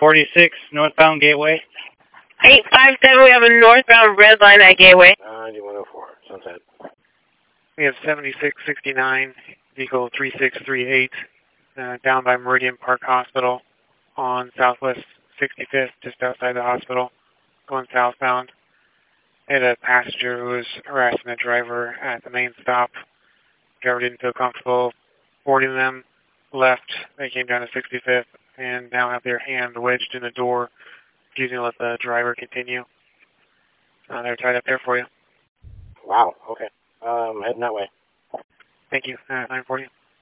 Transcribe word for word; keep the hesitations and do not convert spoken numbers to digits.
forty-six, northbound Gateway. eight five seven, we have a northbound red line at Gateway. ninety-one oh four, Sunset. We have seventy-six sixty-nine, vehicle three six three eight, uh, down by Meridian Park Hospital on Southwest sixty-fifth, just outside the hospital, going southbound. They had a passenger who was harassing the driver at the main stop. Driver didn't feel comfortable boarding them, left. They came down to sixty-fifth and now have their hand wedged in the door, refusing to let the driver continue. Uh, they're tied up there for you. Wow, okay. Um, heading that way. Thank you. Uh, nine forty.